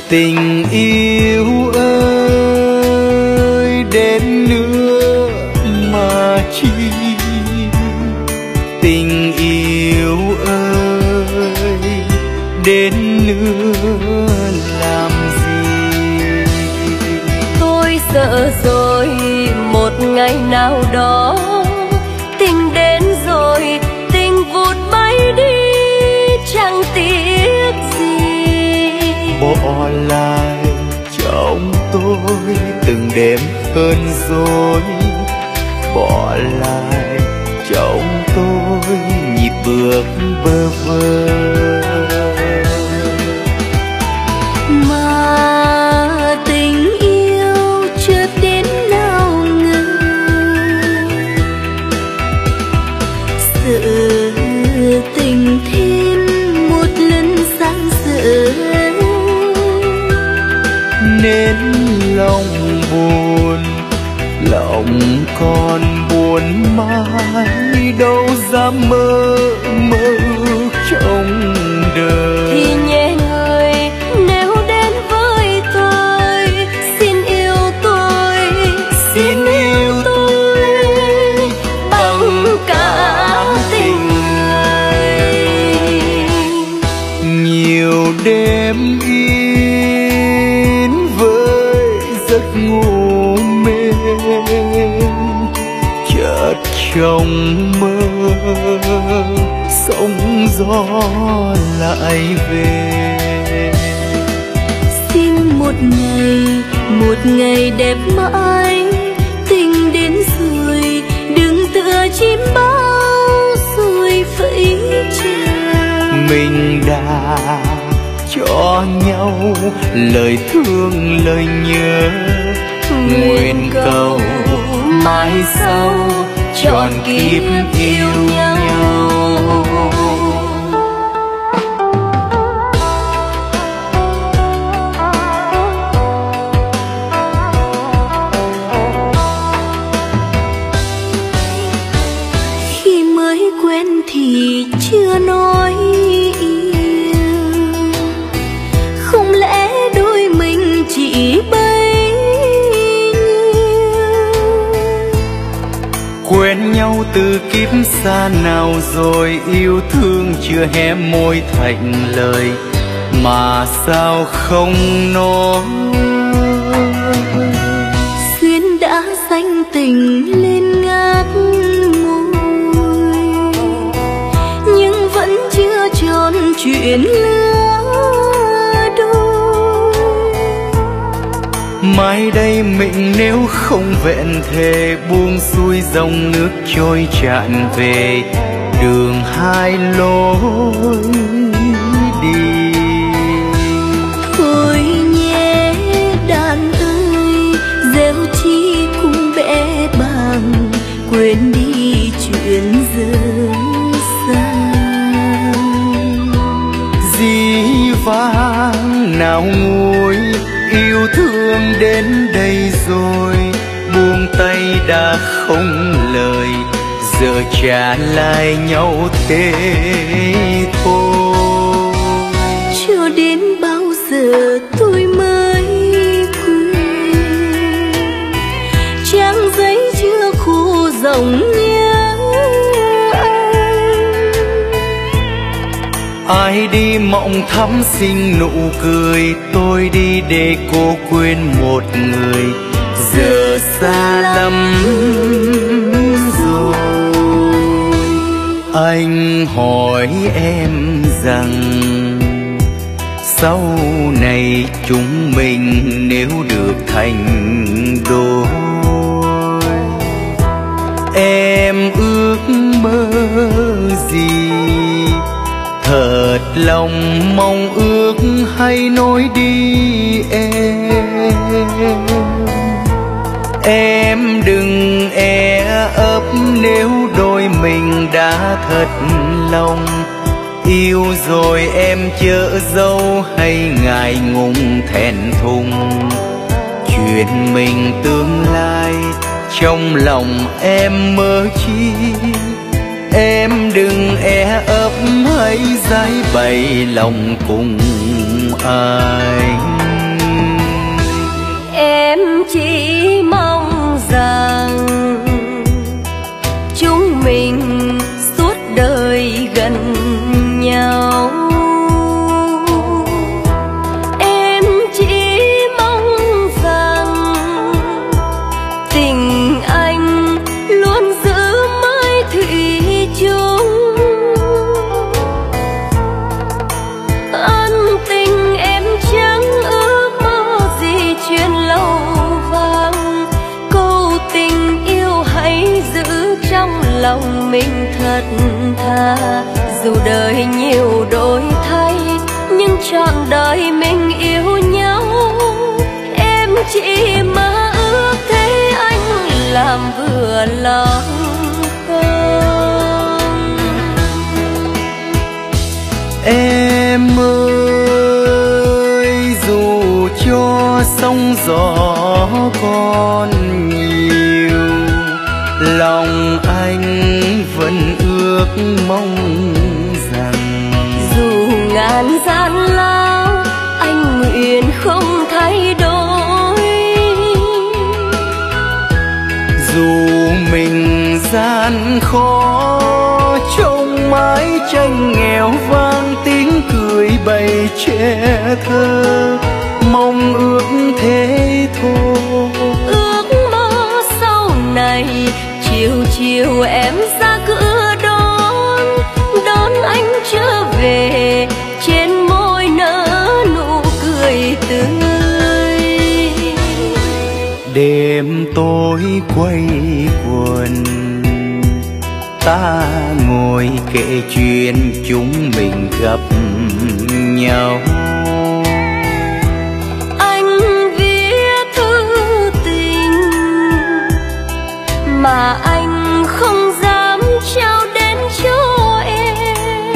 Tình yêu ơi đến nữa mà chi, tình yêu ơi đến nữa làm gì. Tôi sợ rồi một ngày nào đó tình đến rồi, tình vụt bay đi chẳng tiếc gì. Bỏ lại trong tôi từng đêm hơn dối, bỏ lại trong tôi nhịp bước bơ vơ. Mà tình yêu chưa đến nào ngờ, sự tình thêm một lần sáng sỡ, nên lòng buồn, lòng còn buồn mãi đâu dám mơ mơ ước trong đời. thì nhẹ người nếu đến với tôi, xin yêu tôi, xin yêu tôi bằng cả tình người. Nhiều đêm yên với giấc ngủ mê, chợt trong mơ sóng gió lại về. Xin một ngày đẹp mãi, tình đến rồi đừng tựa chim bao rồi vẫy chào. Mình đã cho nhau lời thương lời nhớ, nguyện cầu mãi sau trọn kiếp yêu nhau. Khi mới quen thì chưa nói yêu, không lẽ đôi mình chỉ bấy nhiêu. Quen nhau từ kiếp xa nào rồi, yêu thương chưa hé môi thành lời, mà sao không nói. Duyên đã danh tình lên ngát môi, nhưng vẫn chưa tròn chuyện lứa đôi. Mai đây mình nếu không vẹn thề, buông xuôi dòng nước trôi tràn về đường hai lối đi. Thôi nhé đàn ơi, rêu chi cũng bẽ bàng, quên đi chuyện dở dang. Dĩ vãng nào nguôi, yêu thương đến đây rồi, buông tay đã không lời, giờ trả lại nhau thế thôi. Chưa đến bao giờ tôi mới quên, trang giấy chưa khô dòng nhớ anh. Ai đi mộng thắm xinh nụ cười, tôi đi để cô quên một người, giờ xa lắm rồi. Anh hỏi em rằng sau này chúng mình nếu được thành đôi, em ước mơ gì? Thật lòng mong ước hay nói đi em đừng e ấp nếu đôi mình đã thật lòng. Yêu rồi em chớ dâu hay ngại ngùng thẹn thùng, chuyện mình tương lai trong lòng em mơ chi. Em đừng e ấp hay giải bày lòng cùng anh. mình thật thà. Dù đời nhiều đổi thay nhưng trọn đời mình yêu nhau. Em chỉ mơ ước thế anh làm vừa lòng không. Em ơi, dù cho sóng gió còn nhiều, lòng anh vẫn ước mong rằng dù ngàn gian lao anh nguyện không thay đổi. dù mình gian khó trông mái tranh nghèo vang tiếng cười bầy trẻ thơ, mong ước thế thôi. Ước mơ sau này chiều chiều em ra cửa đón anh trở về, trên môi nở nụ cười tươi. Đêm tối quay quần ta ngồi kể chuyện chúng mình gặp nhau. Anh viết thư tình mà anh không dám trao đến cho em.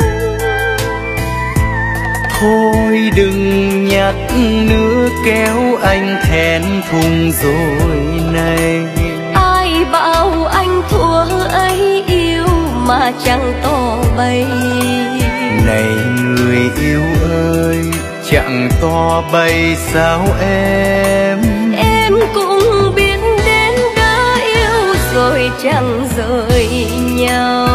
Thôi đừng nhắc nữa kéo anh thẹn thùng rồi này. Ai bảo anh thua ấy yêu mà chẳng tỏ bày. Này người yêu ơi, chẳng to bày sao em. Em cũng biết đến đã yêu rồi chẳng rời nhau.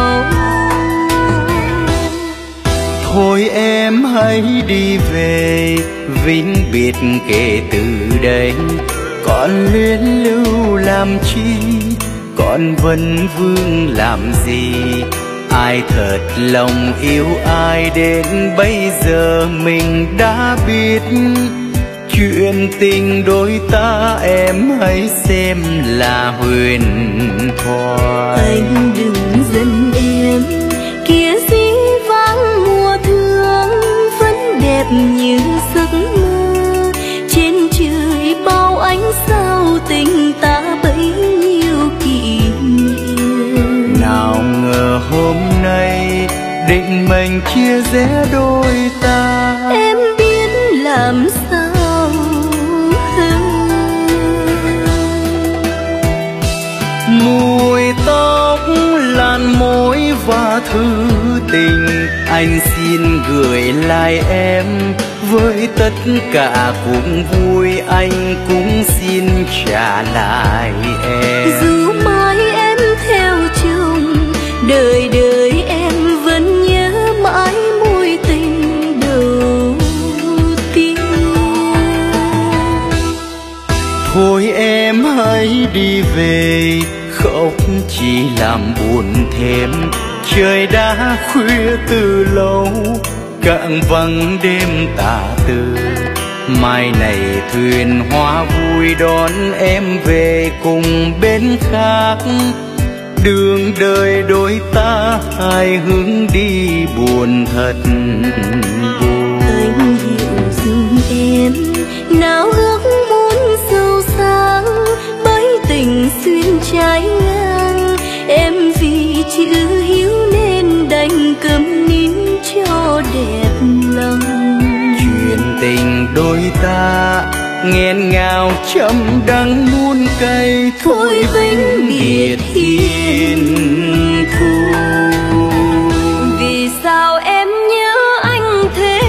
Thôi em hãy đi về, vĩnh biệt kể từ đây. Còn luyến lưu làm chi, còn vấn vương làm gì. Ai thật lòng yêu ai đến bây giờ mình đã biết. Chuyện tình đôi ta em hãy xem là huyền thoại. Anh đừng giận em, kia dĩ vãng mùa thương vẫn đẹp như giấc mơ. Trên trời bao ánh sao tình ta bấy nhiêu kỷ niệm. Nào ngờ hôm nay định mình chia rẽ đôi ta. Em biết làm sao hơn. Mùi tóc làn môi và thư tình anh xin gửi lại em. Với tất cả cũng vui anh cũng xin trả lại em. Dù mãi em theo chồng, đời đời em vẫn nhớ mãi mối tình đầu tiên. Thôi em hãy đi về, khóc chỉ làm buồn thêm. Trời đã khuya từ lâu, cạn vắng đêm tà tư. Mai này thuyền hoa vui đón em về cùng bên khác. Đường đời đôi ta hai hướng đi buồn thật buồn. Anh hiểu dùm em, nào ước muốn sâu sáng bởi tình xuyên trái ngang. Em vì chữ hiếu nên đành câm nín cho đẹp lòng. Chuyện tình đôi ta nghẹn ngào chấm đắng muôn cay. Thôi vĩnh biệt hiền thù. Vì sao em nhớ anh thế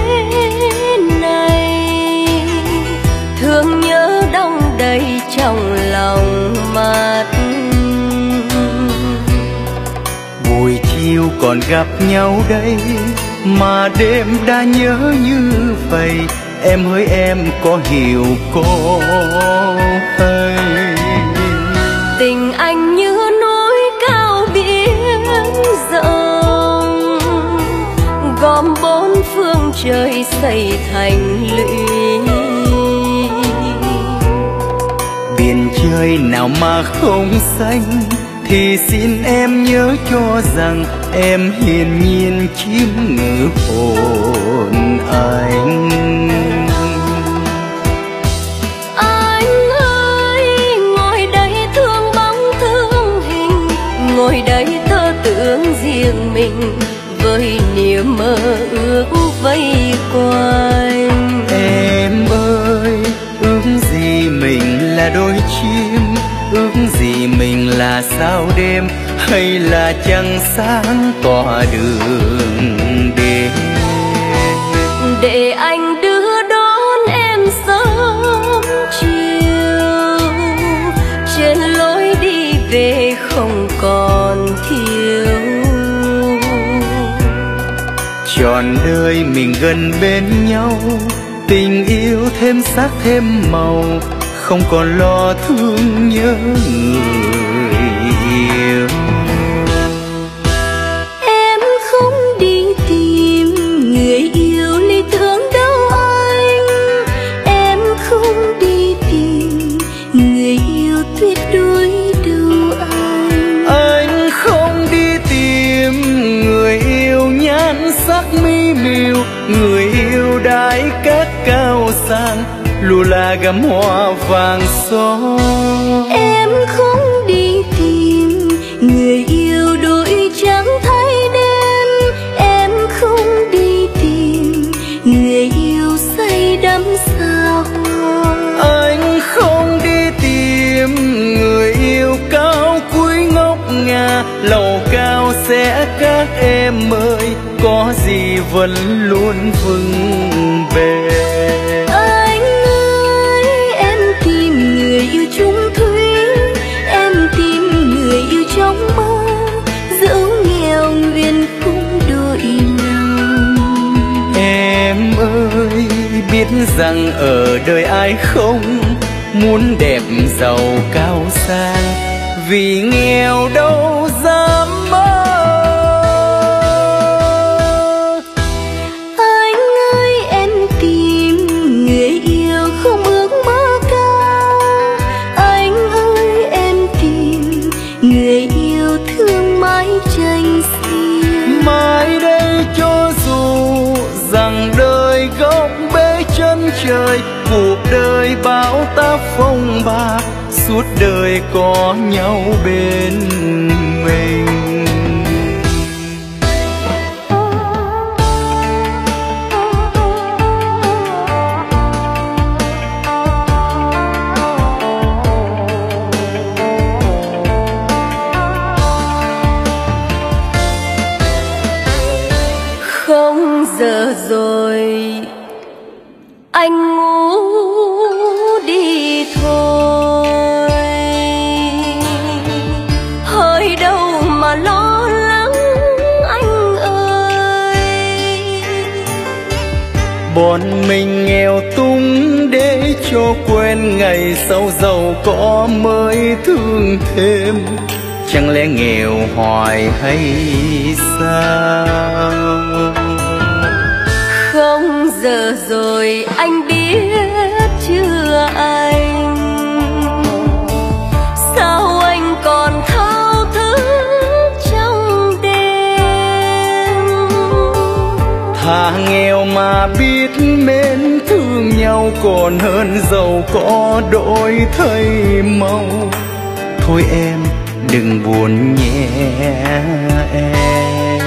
này, thương nhớ đong đầy trong lòng mắt. Buổi chiều còn gặp nhau đây mà đêm đã nhớ như vậy. Em hỡi em có hiểu có hay. Tình anh như núi cao biển rộng, gom bốn phương trời xây thành lũy. Biển trời nào mà không xanh, thì xin em nhớ cho rằng em hiền nhiên chiếm ngự hồn anh. Anh ơi, ngồi đây thương bóng thương hình, ngồi đây tơ tưởng riêng mình với niềm mơ ước vây quanh. Em ơi, ước gì mình là đôi chim, ước gì mình là sao đêm, hay là trăng sáng tỏa đường đêm. Để anh đưa đón em sớm chiều, trên lối đi về không còn thiếu. Trọn đời mình gần bên nhau, tình yêu thêm sắc thêm màu, không còn lo thương nhớ người yêu. Em không đi tìm người yêu lý tưởng đâu anh, em không đi tìm người yêu tuyệt đối đâu anh. Anh không đi tìm người yêu nhan sắc mỹ miều, người yêu đái cát cao sang, lùa là gấm hoa vàng son. Em không đi tìm người yêu đôi trắng thay đen, em không đi tìm người yêu say đắm sao hoa. Anh không đi tìm người yêu cao quý ngốc ngà, lầu cao sẽ các em ơi, có gì vẫn luôn vững bền. Anh ơi, em tìm người yêu chung thủy, em tìm người yêu trong mơ, dẫu nghèo nguyện cũng đổi lòng. Em ơi, biết rằng ở đời ai không muốn đẹp giàu cao sang, vì nghèo đâu dám mơ. Anh ơi, em tìm người yêu không ước mơ cao, anh ơi, em tìm người yêu thương mãi tranh xiên. Mai đây cho dù rằng đời góc bể chân trời, cuộc đời bão táp phong ba, suốt đời có nhau bên mình. Không giờ rồi anh ngủ đi thôi, hơi đâu mà lo lắng anh ơi. Bọn mình nghèo túng để cho quen ngày sau giàu có mới thương thêm, chẳng lẽ nghèo hoài hay sao? Không giờ rồi anh biết chưa anh, sao anh còn thao thức trong đêm. Thà nghèo mà biết mến thương nhau còn hơn giàu có đổi thay màu. Thôi em đừng buồn nhé em.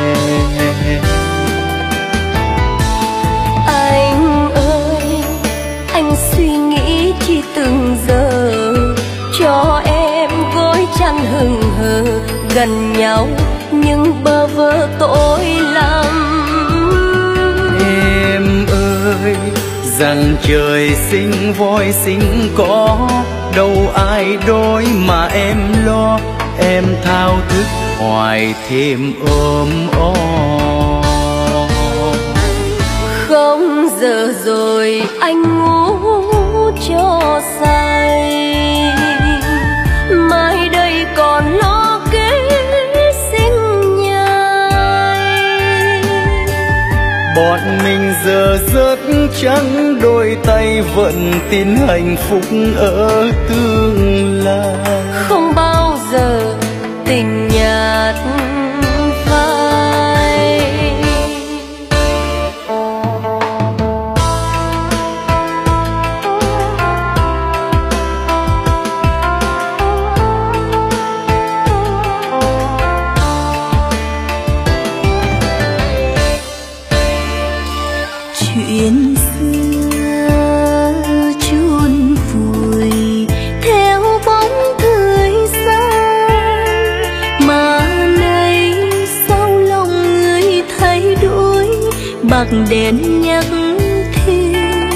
Anh ơi, anh suy nghĩ chi từng giờ, cho em gối chăn hừng hờ gần nhau nhưng bơ vơ tội lắm. Em ơi, rằng trời sinh voi sinh có, đâu ai đói mà em lo, em thao thức hoài thêm ôm o. Không giờ rồi anh ngủ cho say, mai đây còn lo kế sinh nhai. Bọn mình giờ rất trắng đôi tay vẫn tin hạnh phúc ở tương lai. Không bao giờ tình nhạt phai. Chuyện xưa chôn vùi theo bóng thời gian, mà nay sao lòng người thay đổi, bạc đèn nhắc thêm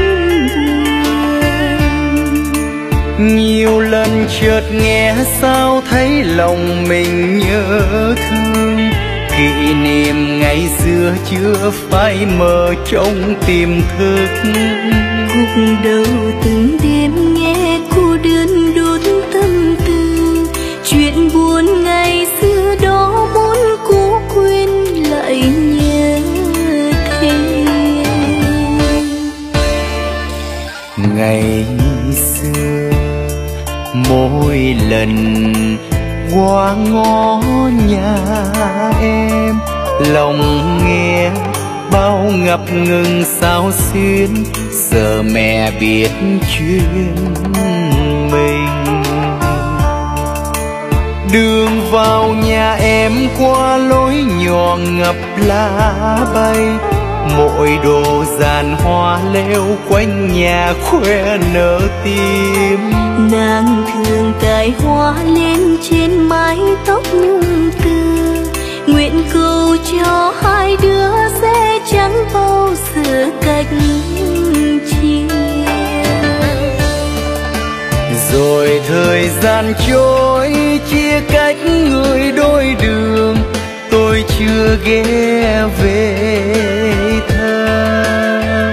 nhiều lần chợt nghe sao thấy lòng mình nhớ thương. Kỷ niệm ngày xưa chưa phai mờ trong tiềm thức. Khúc đầu từng đêm nghe cô đơn đốt tâm tư, chuyện buồn ngày xưa đó muốn cố quên lại nhớ thêm. Ngày xưa mỗi lần qua ngõ nhà em, lòng nghe bao ngập ngừng sao xuyên, giờ mẹ biết chuyện mình. Đường vào nhà em qua lối nhỏ ngập lá bay, mỗi đồ dàn hoa leo quanh nhà khoe nở tim. Nàng thường cài hoa lên trên mái tóc nhung tơ, nguyện cầu cho hai đứa sẽ chẳng bao giờ cách chia. Rồi thời gian trôi chia cách người đôi đường, tôi chưa ghé về thăm.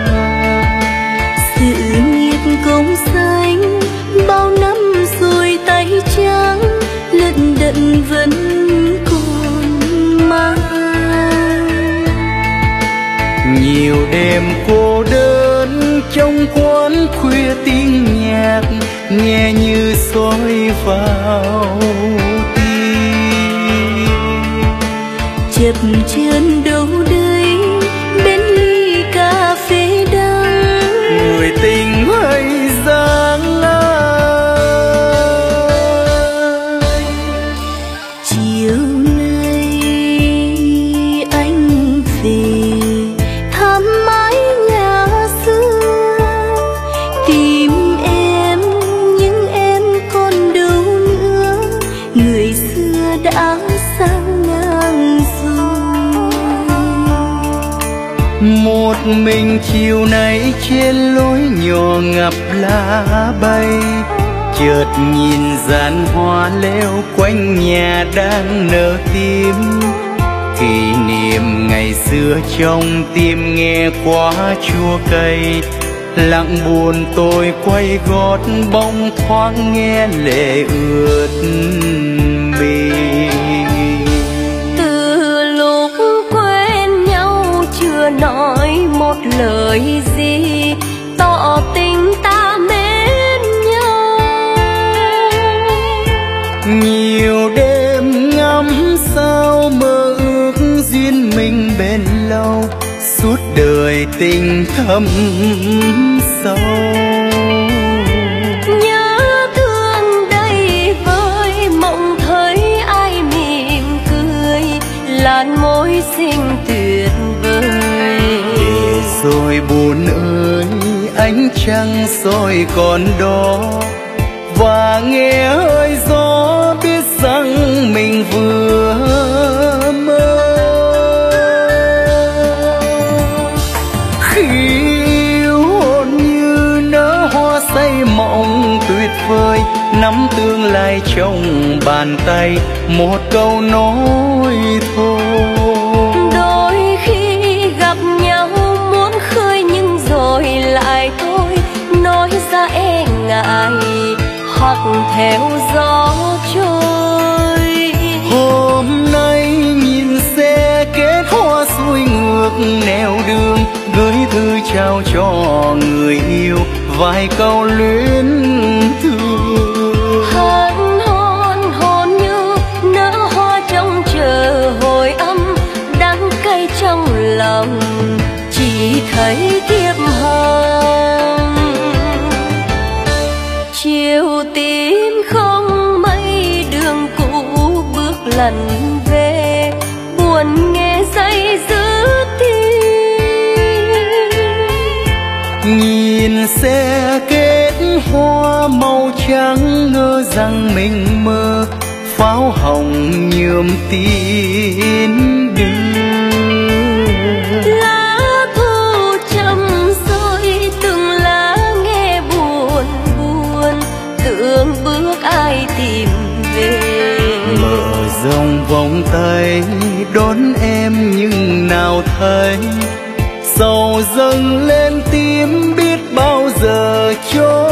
Sự nghiệp công danh bao năm rồi tay trắng, lận đận vẫn còn mang. Nhiều đêm cô đơn trong quán khuya tiếng nhạc, nghe như xối vào tim. Chập chân đâu đây bên ly cà phê đắng, người tình hay dáng ai. Chiều nay anh về thăm mái nhà xưa, tìm em nhưng em còn đâu nữa, người xưa đã sang ngang rồi. Một mình chiều nay trên lối nhỏ ngập lá bay, chợt nhìn dàn hoa leo quanh nhà đang nở tim. Kỷ niệm ngày xưa trong tim nghe quá chua cay, lặng buồn tôi quay gót bóng thoáng nghe lệ ướt mi. Từ lúc quen nhau chưa nói một lời gì, tỏ tình ta mến nhau. Nhiều đêm ngắm sao mơ ước duyên mình bền lâu, suốt đời tình thâm sâu. Nhớ thương đây với mộng thấy ai mỉm cười, làn môi xinh tuyệt vời. Để rồi buồn ơi ánh trăng soi còn đó, và nghe hơi gió biết rằng mình vừa mơ. Khi yêu hồn như nở hoa say mộng tuyệt vời, nắm tương lai trong bàn tay, một câu nói thôi. Đôi khi gặp nhau muốn khơi nhưng rồi lại thôi, nói ra e ngại hoặc theo gió trôi. Hôm nay nhìn xe kết hoa xuôi ngược nẻo đường, gửi thư trao cho người yêu vài câu luyến thương. Hân hôn hôn như thấy thiệp hồng. Chiều tím không mây đường cũ bước lần về, buồn nghe dây dứt tim. Nhìn xe kết hoa màu trắng ngỡ rằng mình mơ, pháo hồng nhuộm tin đưa. Lá thu chậm rơi từng lá nghe buồn buồn, tưởng bước ai tìm về. Mở rộng vòng tay đón em nhưng nào thấy, sầu dâng lên tim biết bao giờ trôi.